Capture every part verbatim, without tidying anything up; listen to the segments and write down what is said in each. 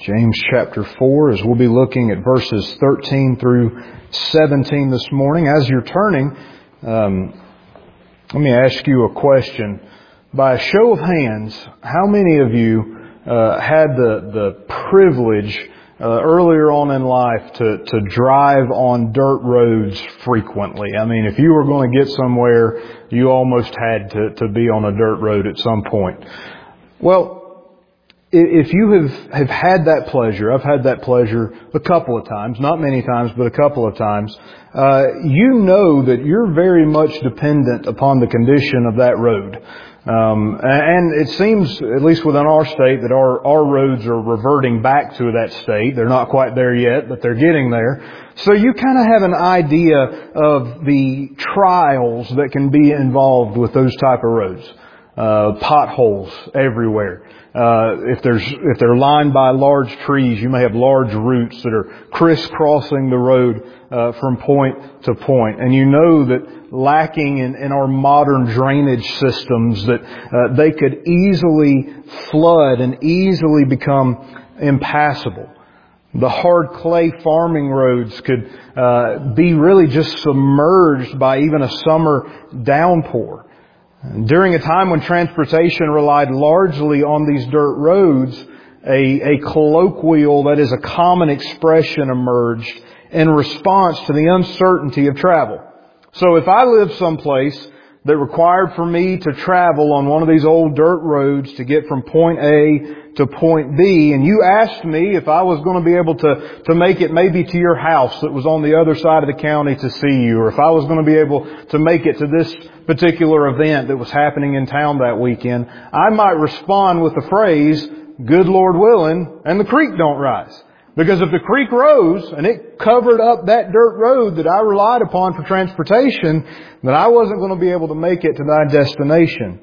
James chapter four, as we'll be looking at verses thirteen through seventeen this morning. As you're turning, um, let me ask you a question. By a show of hands, how many of you uh, had the, the privilege uh, earlier on in life to, to drive on dirt roads frequently? I mean, if you were going to get somewhere, you almost had to, to be on a dirt road at some point. Well, if you have, have had that pleasure, I've had that pleasure a couple of times, not many times, but a couple of times, uh, you know that you're very much dependent upon the condition of that road. Um, and it seems, at least within our state, that our, our roads are reverting back to that state. They're not quite there yet, but they're getting there. So you kind of have an idea of the trials that can be involved with those type of roads. Uh, potholes everywhere. Uh, if there's, if they're lined by large trees, you may have large roots that are crisscrossing the road, uh, from point to point. And you know that lacking in, in our modern drainage systems, that, uh, they could easily flood and easily become impassable. The hard clay farming roads could, uh, be really just submerged by even a summer downpour. During a time when transportation relied largely on these dirt roads, a, a colloquial, that is a common expression, emerged in response to the uncertainty of travel. So if I lived someplace that required for me to travel on one of these old dirt roads to get from point A to point B, and you asked me if I was going to be able to, to make it maybe to your house that was on the other side of the county to see you, or if I was going to be able to make it to this particular event that was happening in town that weekend, I might respond with the phrase, "Good Lord willing, and the creek don't rise." Because if the creek rose and it covered up that dirt road that I relied upon for transportation, then I wasn't going to be able to make it to my destination.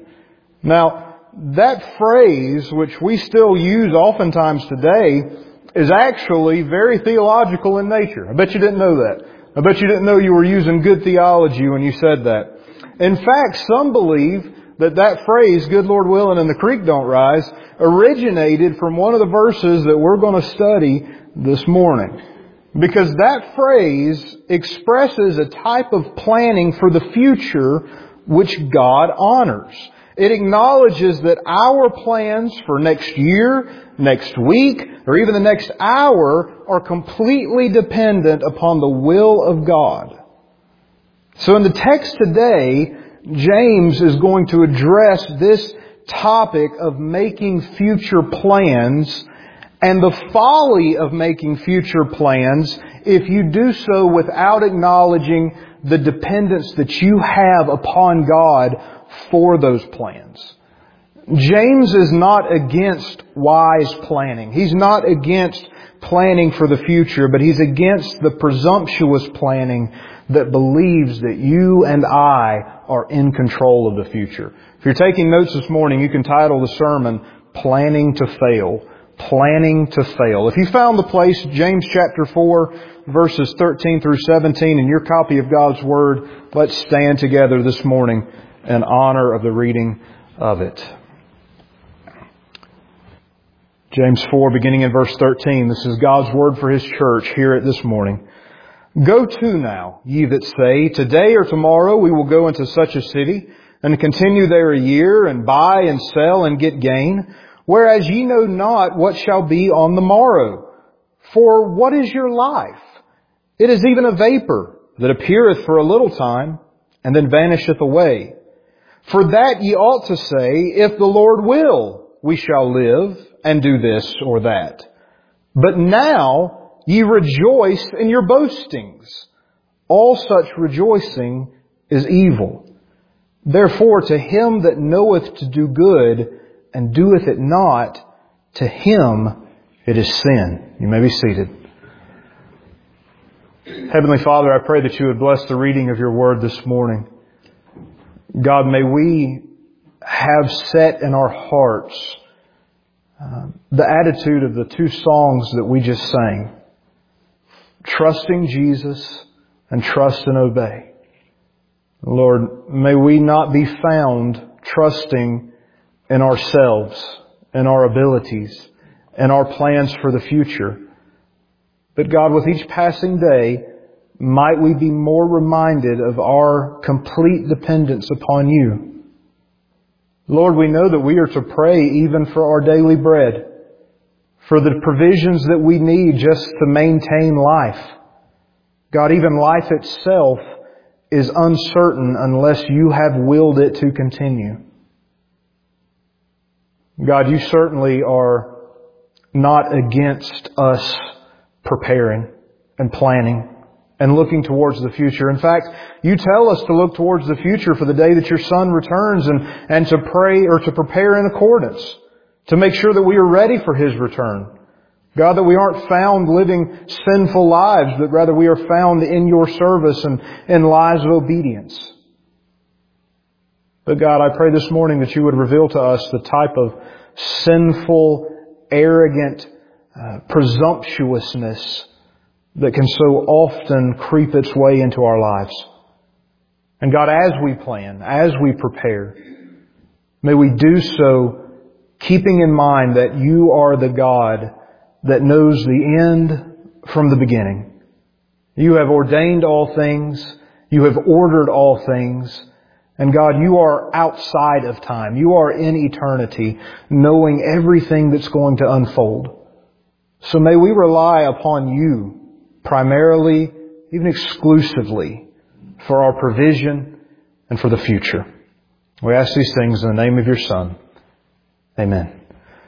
Now, that phrase, which we still use oftentimes today, is actually very theological in nature. I bet you didn't know that. I bet you didn't know you were using good theology when you said that. In fact, some believe that that phrase, "Good Lord willing and the creek don't rise," originated from one of the verses that we're going to study this morning. Because that phrase expresses a type of planning for the future which God honors. It acknowledges that our plans for next year, next week, or even the next hour are completely dependent upon the will of God. So in the text today, James is going to address this topic of making future plans and the folly of making future plans if you do so without acknowledging the dependence that you have upon God for those plans. James is not against wise planning. He's not against planning for the future, but he's against the presumptuous planning that believes that you and I are in control of the future. If you're taking notes this morning, you can title the sermon, "Planning to Fail." Planning to fail. If you found the place, James chapter four, verses thirteen through seventeen, in your copy of God's Word, let's stand together this morning in honor of the reading of it. James four, beginning in verse thirteen. This is God's Word for His church. Hear it this morning. "Go to now, ye that say, Today or tomorrow we will go into such a city, and continue there a year, and buy and sell and get gain. Whereas ye know not what shall be on the morrow. For what is your life? It is even a vapor that appeareth for a little time, and then vanisheth away. For that ye ought to say, If the Lord will, we shall live, and do this or that. But now ye rejoice in your boastings. All such rejoicing is evil. Therefore to him that knoweth to do good, and doeth it not, to him it is sin." You may be seated. Heavenly Father, I pray that you would bless the reading of your word this morning. God, may we have set in our hearts uh, the attitude of the two songs that we just sang. Trusting Jesus and trust and obey. Lord, may we not be found trusting in ourselves, in our abilities, and our plans for the future. But God, with each passing day, might we be more reminded of our complete dependence upon You. Lord, we know that we are to pray even for our daily bread, for the provisions that we need just to maintain life. God, even life itself is uncertain unless You have willed it to continue. God, You certainly are not against us preparing and planning and looking towards the future. In fact, You tell us to look towards the future for the day that Your Son returns and, and to pray or to prepare in accordance, to make sure that we are ready for His return. God, that we aren't found living sinful lives, but rather we are found in Your service and in lives of obedience. But God, I pray this morning that You would reveal to us the type of sinful, arrogant, uh, presumptuousness that can so often creep its way into our lives. And God, as we plan, as we prepare, may we do so keeping in mind that You are the God that knows the end from the beginning. You have ordained all things. You have ordered all things. And God, You are outside of time. You are in eternity, knowing everything that's going to unfold. So may we rely upon You primarily, even exclusively, for our provision and for the future. We ask these things in the name of Your Son. Amen.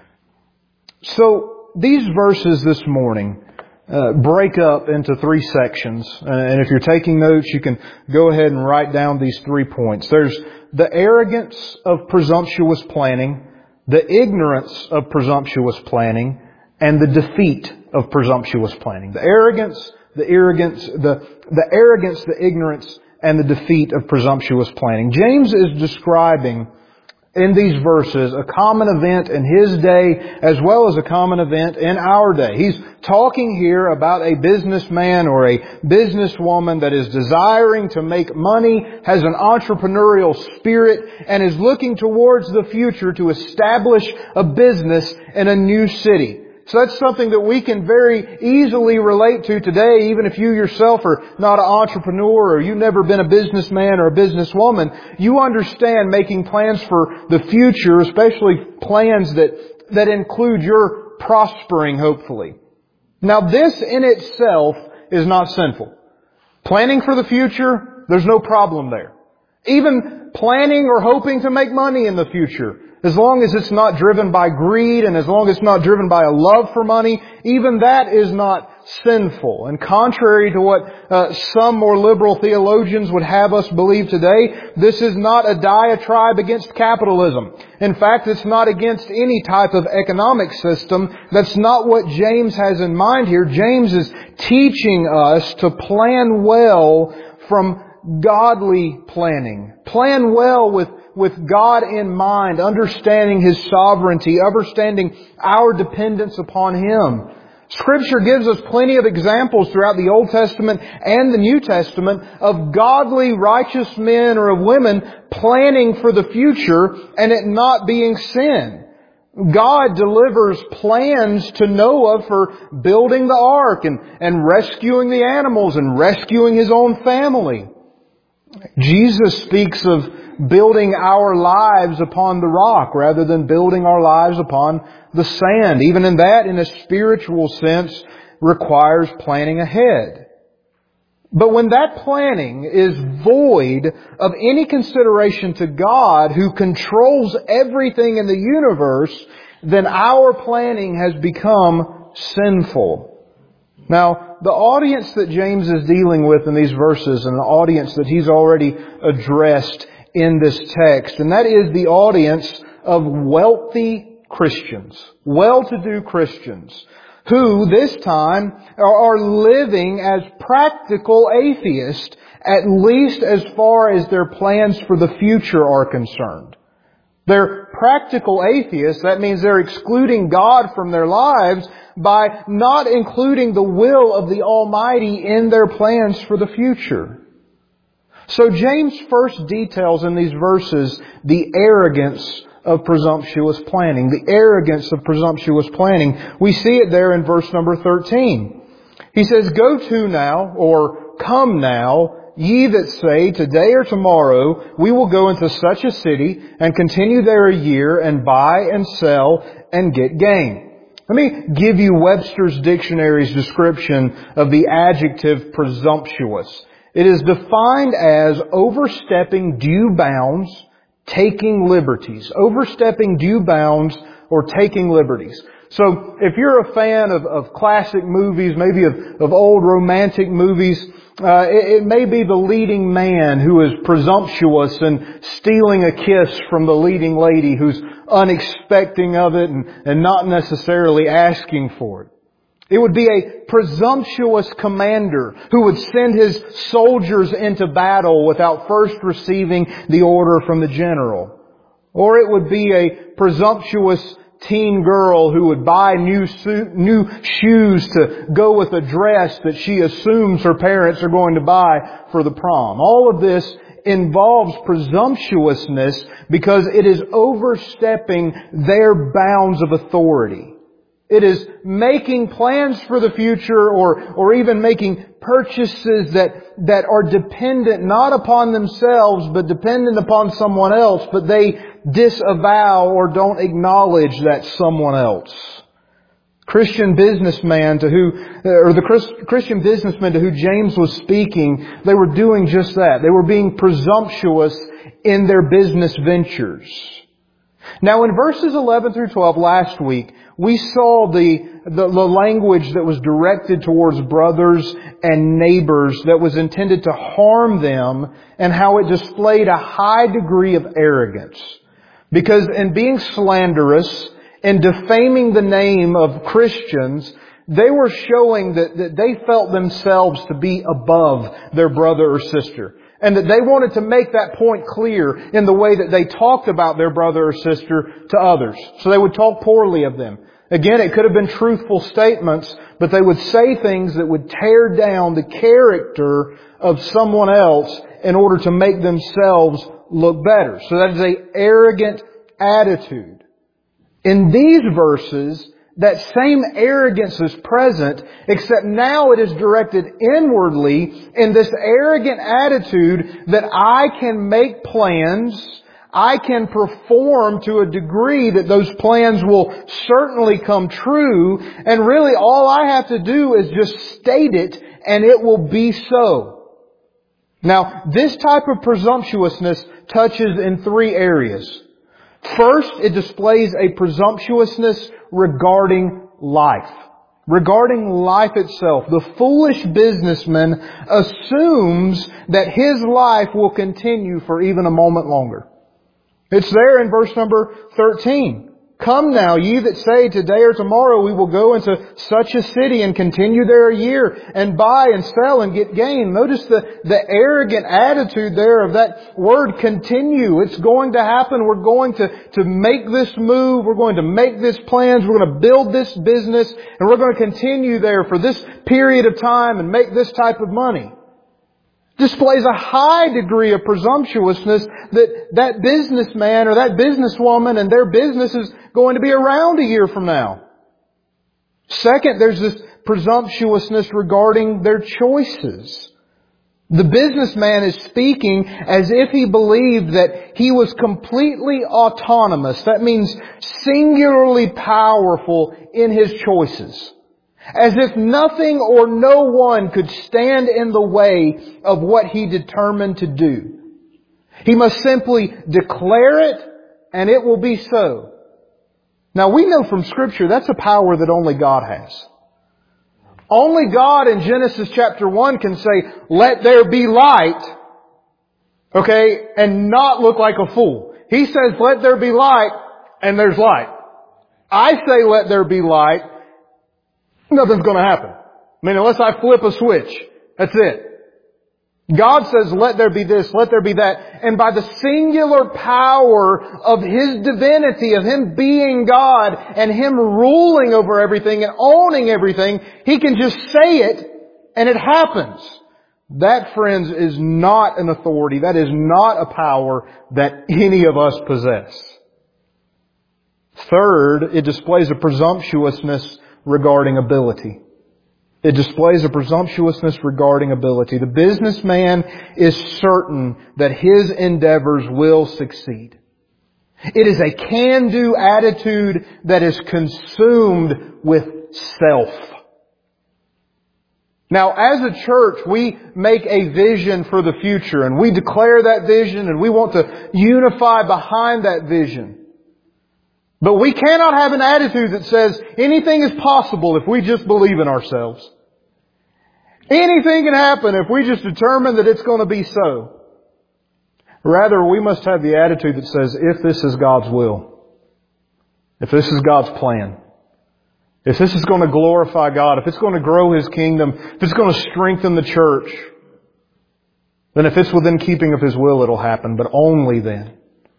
So, these verses this morning uh, break up into three sections. Uh, and if you're taking notes, you can go ahead and write down these three points. There's the arrogance of presumptuous planning, the ignorance of presumptuous planning, and the defeat of presumptuous planning. The arrogance, the arrogance, the, the arrogance, the ignorance, and the defeat of presumptuous planning. James is describing in these verses a common event in his day as well as a common event in our day. He's talking here about a businessman or a businesswoman that is desiring to make money, has an entrepreneurial spirit, and is looking towards the future to establish a business in a new city. So that's something that we can very easily relate to today, even if you yourself are not an entrepreneur or you've never been a businessman or a businesswoman. You understand making plans for the future, especially plans that, that include your prospering, hopefully. Now, this in itself is not sinful. Planning for the future, there's no problem there. Even planning or hoping to make money in the future, as long as it's not driven by greed and as long as it's not driven by a love for money, even that is not sinful. And contrary to what uh, some more liberal theologians would have us believe today, this is not a diatribe against capitalism. In fact, it's not against any type of economic system. That's not what James has in mind here. James is teaching us to plan well from godly planning. Plan well with with God in mind, understanding His sovereignty, understanding our dependence upon Him. Scripture gives us plenty of examples throughout the Old Testament and the New Testament of godly, righteous men or of women planning for the future and it not being sin. God delivers plans to Noah for building the ark and, and rescuing the animals and rescuing His own family. Jesus speaks of building our lives upon the rock rather than building our lives upon the sand. Even in that, in a spiritual sense, requires planning ahead. But when that planning is void of any consideration to God, who controls everything in the universe, then our planning has become sinful. Now, the audience that James is dealing with in these verses, and the audience that he's already addressed in this text, and that is the audience of wealthy Christians, well-to-do Christians, who this time are living as practical atheists, at least as far as their plans for the future are concerned. They're practical atheists. That means they're excluding God from their lives by not including the will of the Almighty in their plans for the future. So James first details in these verses the arrogance of presumptuous planning, the arrogance of presumptuous planning. We see it there in verse number thirteen. He says, "Go to now," or "Come now, ye that say, today or tomorrow we will go into such a city and continue there a year and buy and sell and get gain." Let me give you Webster's Dictionary's description of the adjective presumptuous. It is defined as overstepping due bounds, taking liberties. Overstepping due bounds or taking liberties. So if you're a fan of, of classic movies, maybe of, of old romantic movies, uh, it, it may be the leading man who is presumptuous and stealing a kiss from the leading lady who's unexpecting of it and, and not necessarily asking for it. It would be a presumptuous commander who would send his soldiers into battle without first receiving the order from the general. Or it would be a presumptuous teen girl who would buy new suit, new shoes to go with a dress that she assumes her parents are going to buy for the prom. All of this involves presumptuousness because it is overstepping their bounds of authority. It is making plans for the future or, or even making purchases that, that are dependent not upon themselves but dependent upon someone else, but they disavow or don't acknowledge that someone else. Christian businessman to who, or the Christian businessmen to who James was speaking, they were doing just that. They were being presumptuous in their business ventures. Now in verses eleven through twelve last week, we saw the, the, the language that was directed towards brothers and neighbors that was intended to harm them and how it displayed a high degree of arrogance. Because in being slanderous and defaming the name of Christians, they were showing that, that they felt themselves to be above their brother or sister. And that they wanted to make that point clear in the way that they talked about their brother or sister to others. So they would talk poorly of them. Again, it could have been truthful statements, but they would say things that would tear down the character of someone else in order to make themselves look better. So that is an arrogant attitude. In these verses, that same arrogance is present, except now it is directed inwardly in this arrogant attitude that I can make plans, I can perform to a degree that those plans will certainly come true, and really all I have to do is just state it and it will be so. Now, this type of presumptuousness touches in three areas. First, it displays a presumptuousness regarding life. Regarding life itself. The foolish businessman assumes that his life will continue for even a moment longer. It's there in verse number thirteen. Come now, ye that say, today or tomorrow we will go into such a city and continue there a year and buy and sell and get gain. Notice the, the arrogant attitude there of that word continue. It's going to happen. We're going to, to make this move. We're going to make this plans. We're going to build this business and we're going to continue there for this period of time and make this type of money. Displays a high degree of presumptuousness that that businessman or that businesswoman and their business is going to be around a year from now. Second, there's this presumptuousness regarding their choices. The businessman is speaking as if he believed that he was completely autonomous. That means singularly powerful in his choices. As if nothing or no one could stand in the way of what he determined to do. He must simply declare it and it will be so. Now we know from Scripture that's a power that only God has. Only God in Genesis chapter one can say, let there be light, okay, and not look like a fool. He says, let there be light, and there's light. I say, let there be light, nothing's going to happen. I mean, unless I flip a switch. That's it. God says, let there be this, let there be that. And by the singular power of His divinity, of Him being God and Him ruling over everything and owning everything, He can just say it and it happens. That, friends, is not an authority. That is not a power that any of us possess. Third, it displays a presumptuousness regarding ability. It displays a presumptuousness regarding ability. The businessman is certain that his endeavors will succeed. It is a can-do attitude that is consumed with self. Now, as a church, we make a vision for the future, and we declare that vision, and we want to unify behind that vision. But we cannot have an attitude that says anything is possible if we just believe in ourselves. Anything can happen if we just determine that it's going to be so. Rather, we must have the attitude that says, if this is God's will, if this is God's plan, if this is going to glorify God, if it's going to grow His kingdom, if it's going to strengthen the church, then if it's within keeping of His will, it'll happen, but only then.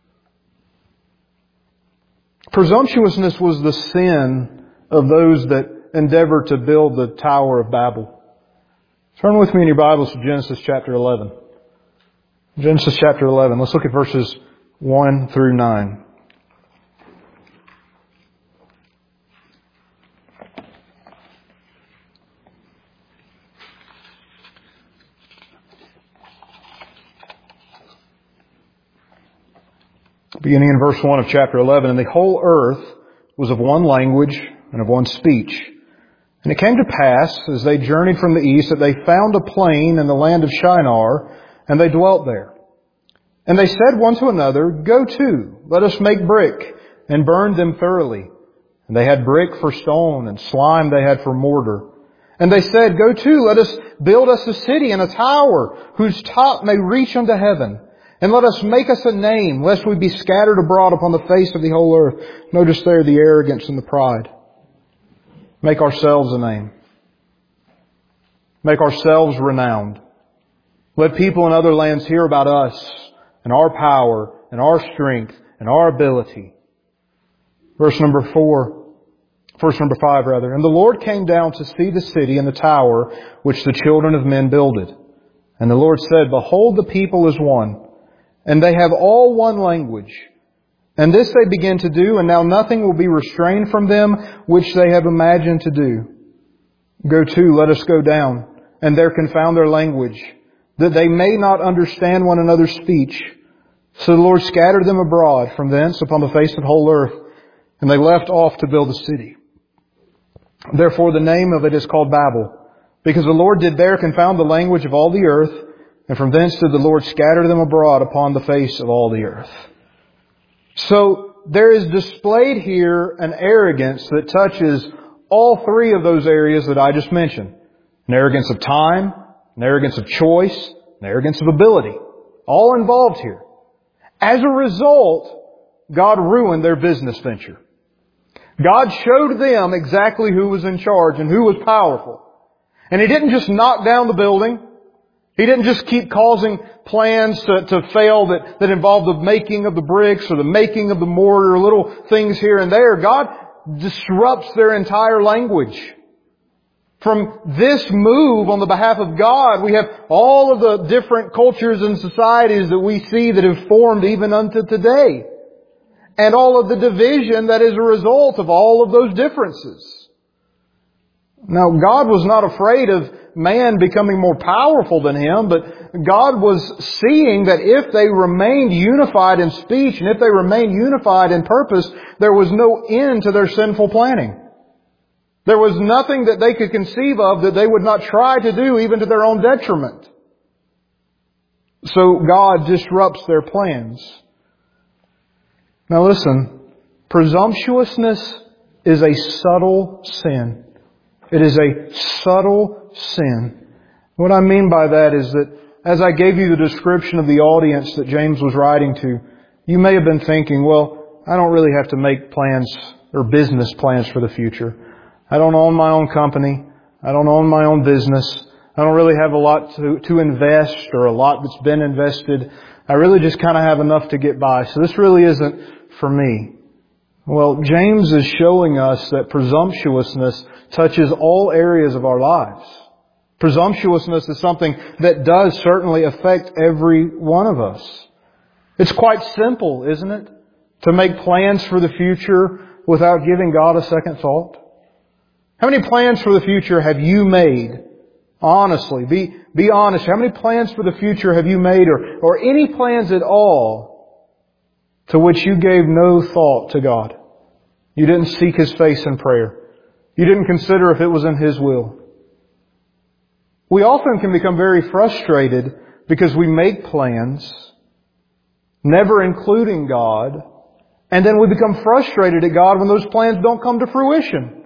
Presumptuousness was the sin of those that endeavored to build the Tower of Babel. Turn with me in your Bibles to Genesis chapter eleven. Genesis chapter eleven. Let's look at verses one through nine. Beginning in verse one of chapter eleven, and the whole earth was of one language and of one speech. And it came to pass, as they journeyed from the east, that they found a plain in the land of Shinar, and they dwelt there. And they said one to another, Go to, let us make brick, and burn them thoroughly. And they had brick for stone, and slime they had for mortar. And they said, Go to, let us build us a city and a tower, whose top may reach unto heaven. And let us make us a name, lest we be scattered abroad upon the face of the whole earth. Notice there the arrogance and the pride. Make ourselves a name. Make ourselves renowned. Let people in other lands hear about us and our power and our strength and our ability. Verse number four. Verse number five, rather. And the Lord came down to see the city and the tower which the children of men builded. And the Lord said, Behold, the people is one, and they have all one language. And this they begin to do, and now nothing will be restrained from them which they have imagined to do. Go to, let us go down, and there confound their language, that they may not understand one another's speech. So the Lord scattered them abroad from thence upon the face of the whole earth, and they left off to build a city. Therefore the name of it is called Babel, because the Lord did there confound the language of all the earth, and from thence did the Lord scatter them abroad upon the face of all the earth. So there is displayed here an arrogance that touches all three of those areas that I just mentioned. An arrogance of time, an arrogance of choice, an arrogance of ability. All involved here. As a result, God ruined their business venture. God showed them exactly who was in charge and who was powerful. And He didn't just knock down the building. He didn't just keep causing plans to, to fail that, that involved the making of the bricks or the making of the mortar, little things here and there. God disrupts their entire language. From this move on the behalf of God, we have all of the different cultures and societies that we see that have formed even unto today. And all of the division that is a result of all of those differences. Now, God was not afraid of man becoming more powerful than Him, but God was seeing that if they remained unified in speech and if they remained unified in purpose, there was no end to their sinful planning. There was nothing that they could conceive of that they would not try to do, even to their own detriment. So God disrupts their plans. Now listen, presumptuousness is a subtle sin. It is a subtle sin. What I mean by that is that as I gave you the description of the audience that James was writing to, you may have been thinking, well, I don't really have to make plans or business plans for the future. I don't own my own company. I don't own my own business. I don't really have a lot to, to invest or a lot that's been invested. I really just kind of have enough to get by. So this really isn't for me. Well, James is showing us that presumptuousness touches all areas of our lives. Presumptuousness is something that does certainly affect every one of us. It's quite simple, isn't it? To make plans for the future, without giving God a second thought? How many plans for the future have you made? Honestly, be, be honest. How many plans for the future have you made, or, or any plans at all to which you gave no thought to God? You didn't seek His face in prayer. You didn't consider if it was in His will. We often can become very frustrated because we make plans, never including God, and then we become frustrated at God when those plans don't come to fruition.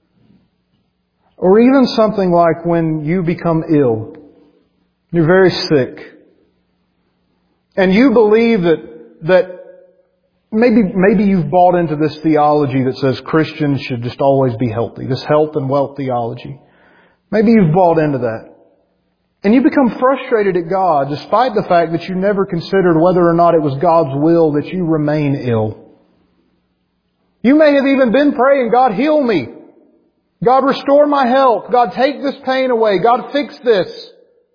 Or even something like when you become ill. You're very sick. And you believe that, that maybe, maybe you've bought into this theology that says Christians should just always be healthy. This health and wealth theology. Maybe you've bought into that. And you become frustrated at God despite the fact that you never considered whether or not it was God's will that you remain ill. You may have even been praying, God, heal me. God, restore my health. God, take this pain away. God, fix this.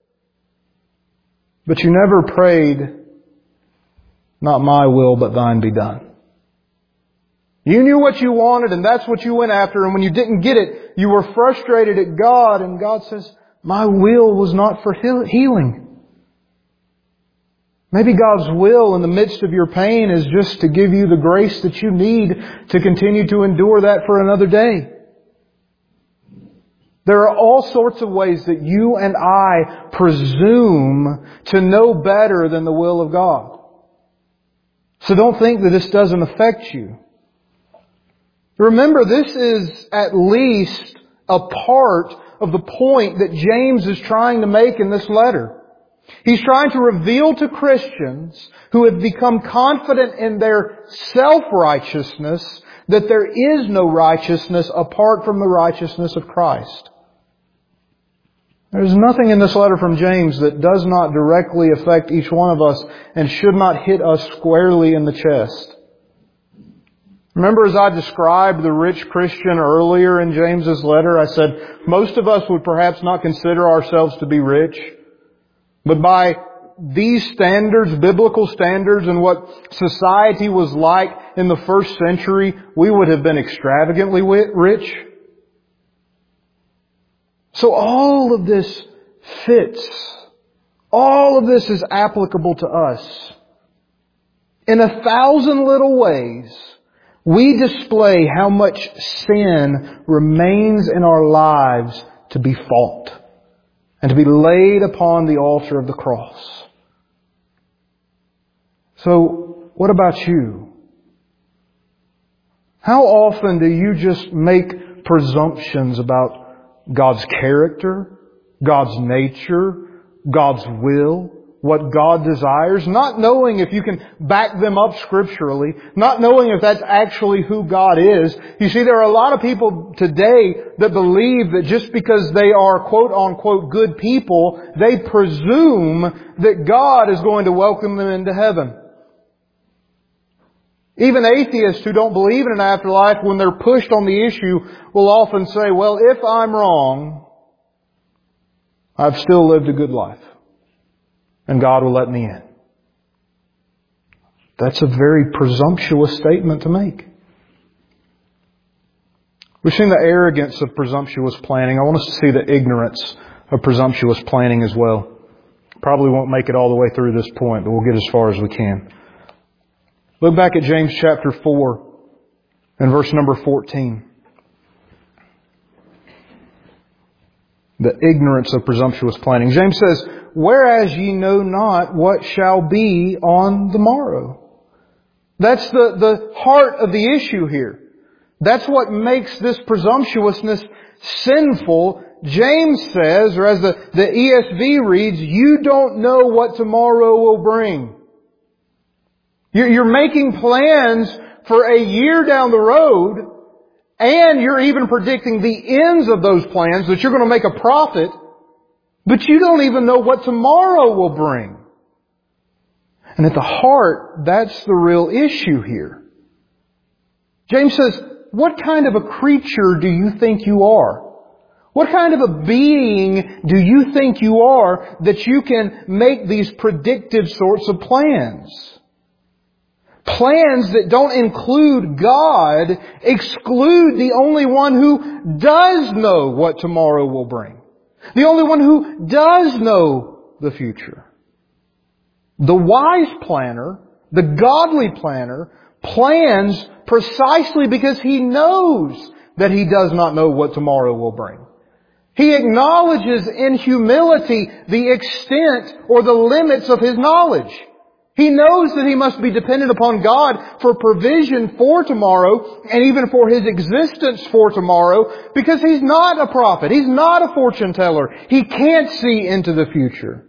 But you never prayed, not my will, but thine be done. You knew what you wanted and that's what you went after. And when you didn't get it, you were frustrated at God. And God says, my will was not for healing. Maybe God's will in the midst of your pain is just to give you the grace that you need to continue to endure that for another day. There are all sorts of ways that you and I presume to know better than the will of God. So don't think that this doesn't affect you. Remember, this is at least a part of the point that James is trying to make in this letter. He's trying to reveal to Christians who have become confident in their self-righteousness that there is no righteousness apart from the righteousness of Christ. There's nothing in this letter from James that does not directly affect each one of us and should not hit us squarely in the chest. Remember, as I described the rich Christian earlier in James's letter, I said most of us would perhaps not consider ourselves to be rich. But by these standards, biblical standards, and what society was like in the first century, we would have been extravagantly rich. So all of this fits. All of this is applicable to us. In a thousand little ways, we display how much sin remains in our lives to be fought and to be laid upon the altar of the cross. So, what about you? How often do you just make presumptions about God's character, God's nature, God's will, what God desires, not knowing if you can back them up scripturally, not knowing if that's actually who God is? You see, there are a lot of people today that believe that just because they are quote unquote good people, they presume that God is going to welcome them into heaven. Even atheists who don't believe in an afterlife, when they're pushed on the issue, will often say, well, if I'm wrong, I've still lived a good life. And God will let me in. That's a very presumptuous statement to make. We've seen the arrogance of presumptuous planning. I want us to see the ignorance of presumptuous planning as well. Probably won't make it all the way through this point, but we'll get as far as we can. Look back at James chapter four and verse number fourteen. The ignorance of presumptuous planning. James says, whereas ye know not what shall be on the morrow. That's the, the heart of the issue here. That's what makes this presumptuousness sinful. James says, or as the, the E S V reads, you don't know what tomorrow will bring. You're, you're making plans for a year down the road, and you're even predicting the ends of those plans, that you're going to make a profit, but you don't even know what tomorrow will bring. And at the heart, that's the real issue here. James says, what kind of a creature do you think you are? What kind of a being do you think you are that you can make these predictive sorts of plans? Plans that don't include God exclude the only one who does know what tomorrow will bring. The only one who does know the future. The wise planner, the godly planner, plans precisely because he knows that he does not know what tomorrow will bring. He acknowledges in humility the extent or the limits of his knowledge. He knows that he must be dependent upon God for provision for tomorrow and even for his existence for tomorrow because he's not a prophet. He's not a fortune teller. He can't see into the future.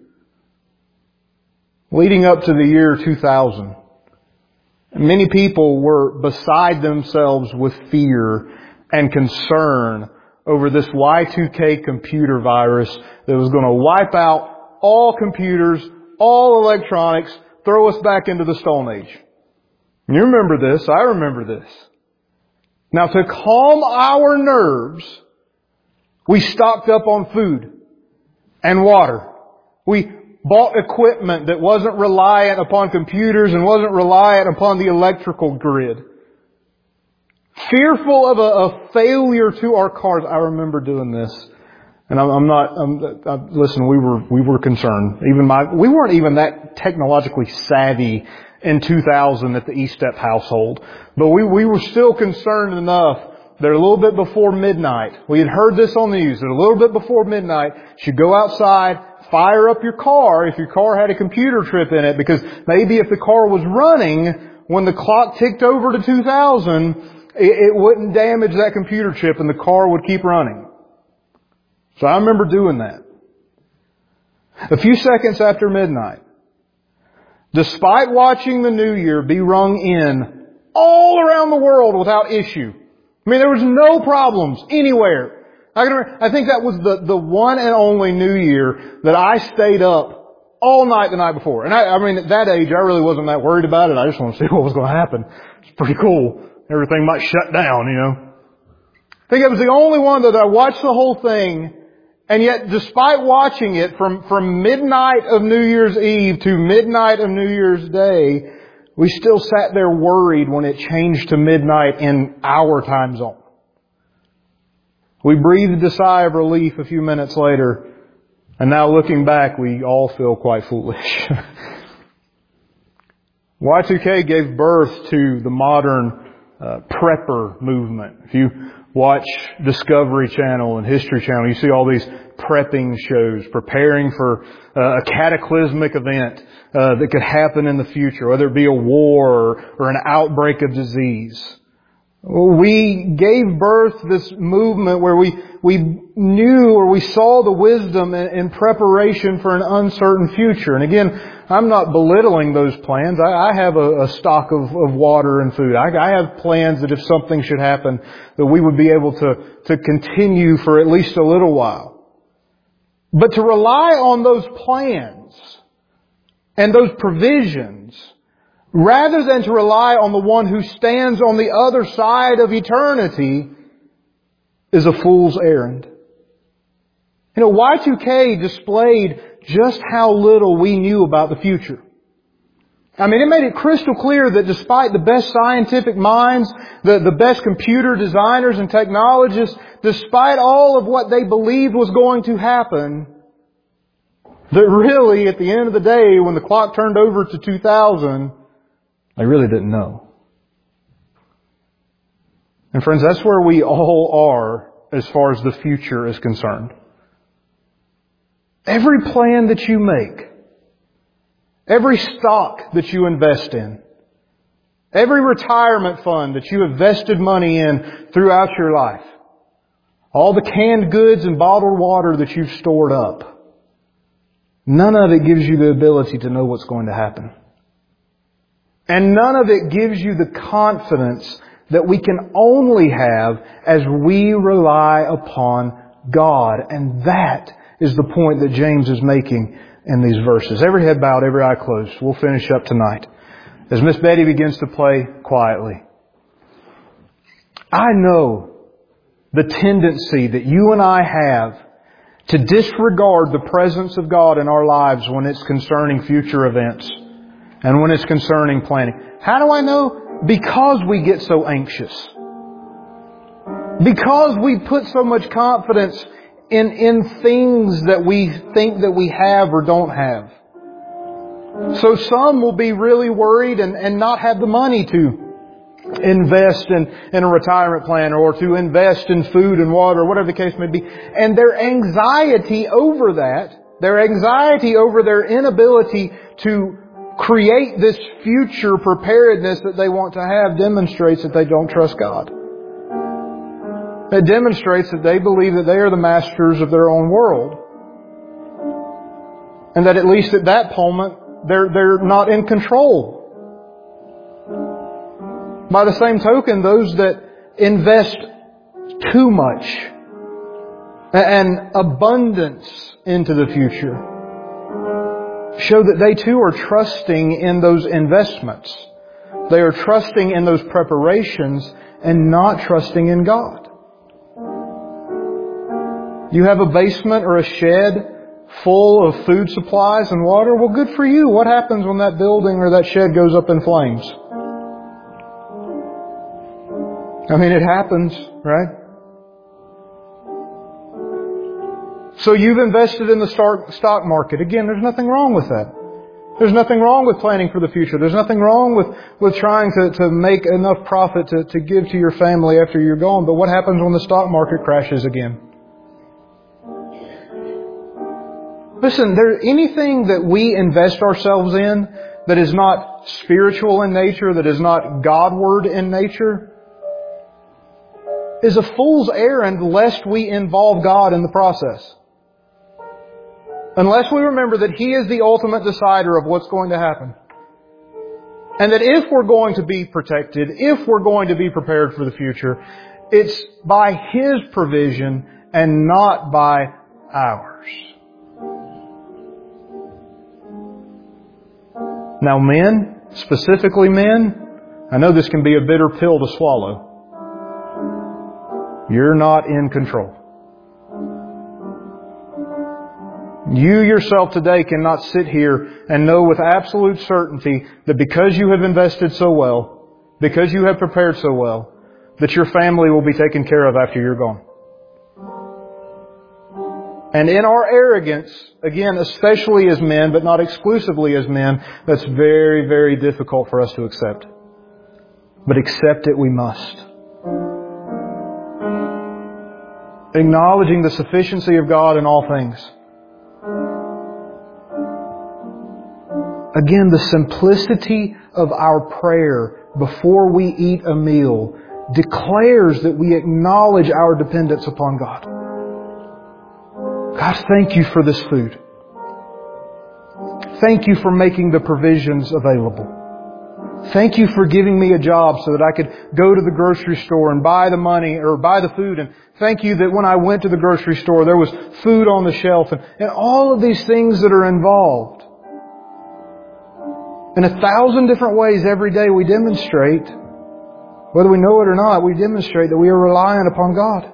Leading up to the year two thousand, many people were beside themselves with fear and concern over this Y two K computer virus that was going to wipe out all computers, all electronics, throw us back into the Stone Age. You remember this. I remember this. Now, to calm our nerves, we stocked up on food and water. We bought equipment that wasn't reliant upon computers and wasn't reliant upon the electrical grid. Fearful of a, a failure to our cars. I remember doing this. And I'm, I'm not, I'm, I, listen, we were, we were concerned. Even my, we weren't even that technologically savvy in two thousand at the E-Step household. But we, we were still concerned enough that a little bit before midnight, we had heard this on the news, that a little bit before midnight, you should go outside, fire up your car if your car had a computer chip in it, because maybe if the car was running, when the clock ticked over to two thousand, it, it wouldn't damage that computer chip and the car would keep running. So I remember doing that. A few seconds after midnight, despite watching the New Year be rung in all around the world without issue, I mean, there was no problems anywhere. I can remember, I think that was the, the one and only New Year that I stayed up all night the night before. And I, I mean, at that age, I really wasn't that worried about it. I just wanted to see what was going to happen. It's pretty cool. Everything might shut down, you know. I think it was the only one that I watched the whole thing. And yet, despite watching it from, from midnight of New Year's Eve to midnight of New Year's Day, we still sat there worried when it changed to midnight in our time zone. We breathed a sigh of relief a few minutes later, and now looking back, we all feel quite foolish. Y two K gave birth to the modern uh, prepper movement. If you watch Discovery Channel and History Channel, you see all these prepping shows, preparing for uh, a cataclysmic event uh, that could happen in the future, whether it be a war or, or an outbreak of disease. We gave birth to this movement where we, we knew or we saw the wisdom in, in preparation for an uncertain future. And again, I'm not belittling those plans. I, I have a, a stock of, of water and food. I, I have plans that if something should happen, that we would be able to, to continue for at least a little while. But to rely on those plans and those provisions, rather than to rely on the one who stands on the other side of eternity, is a fool's errand. You know, Y two K displayed just how little we knew about the future. I mean, it made it crystal clear that despite the best scientific minds, the, the best computer designers and technologists, despite all of what they believed was going to happen, that really, at the end of the day, when the clock turned over to two thousand, they really didn't know. And friends, that's where we all are as far as the future is concerned. Every plan that you make, every stock that you invest in, every retirement fund that you have vested money in throughout your life, all the canned goods and bottled water that you've stored up, none of it gives you the ability to know what's going to happen. And none of it gives you the confidence that we can only have as we rely upon God. And that is the point that James is making in these verses. Every head bowed, every eye closed. We'll finish up tonight. As Miss Betty begins to play quietly, I know the tendency that you and I have to disregard the presence of God in our lives when it's concerning future events and when it's concerning planning. How do I know? Because we get so anxious. Because we put so much confidence in, in things that we think that we have or don't have. So some will be really worried and, and not have the money to invest in, in a retirement plan or to invest in food and water, whatever the case may be. And their anxiety over that, their anxiety over their inability to create this future preparedness that they want to have demonstrates that they don't trust God. It demonstrates that they believe that they are the masters of their own world. And that at least at that moment, they're, they're not in control. By the same token, those that invest too much and abundance into the future show that they too are trusting in those investments. They are trusting in those preparations and not trusting in God. You have a basement or a shed full of food supplies and water? Well, good for you. What happens when that building or that shed goes up in flames? I mean, it happens, right? So you've invested in the stock market. Again, there's nothing wrong with that. There's nothing wrong with planning for the future. There's nothing wrong with, with trying to, to make enough profit to, to give to your family after you're gone. But what happens when the stock market crashes again? Listen, there anything that we invest ourselves in that is not spiritual in nature, that is not Godward in nature, is a fool's errand lest we involve God in the process. Unless we remember that He is the ultimate decider of what's going to happen. And that if we're going to be protected, if we're going to be prepared for the future, it's by His provision and not by ours. Now men, specifically men, I know this can be a bitter pill to swallow. You're not in control. You yourself today cannot sit here and know with absolute certainty that because you have invested so well, because you have prepared so well, that your family will be taken care of after you're gone. And in our arrogance, again, especially as men, but not exclusively as men, that's very, very difficult for us to accept. But accept it we must. Acknowledging the sufficiency of God in all things. Again, the simplicity of our prayer before we eat a meal declares that we acknowledge our dependence upon God. God, thank You for this food. Thank You for making the provisions available. Thank You for giving me a job so that I could go to the grocery store and buy the money or buy the food. And thank You that when I went to the grocery store, there was food on the shelf and, and all of these things that are involved. In a thousand different ways every day we demonstrate, whether we know it or not, we demonstrate that we are reliant upon God.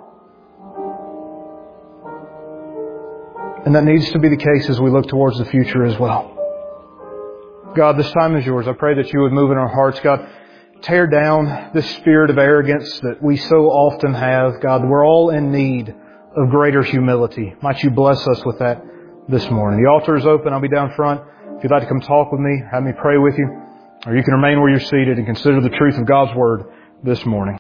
And that needs to be the case as we look towards the future as well. God, this time is Yours. I pray that You would move in our hearts. God, tear down this spirit of arrogance that we so often have. God, we're all in need of greater humility. Might You bless us with that this morning. The altar is open. I'll be down front. If you'd like to come talk with me, have me pray with you, or you can remain where you're seated and consider the truth of God's Word this morning.